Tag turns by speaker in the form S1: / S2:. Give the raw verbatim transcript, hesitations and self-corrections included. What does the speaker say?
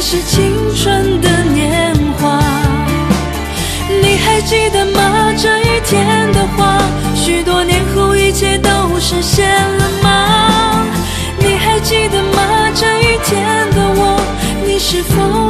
S1: 是青春的年华。你还记得吗？这一天的话，许多年后一切都实现了吗？你还记得吗？这一天的我，你是否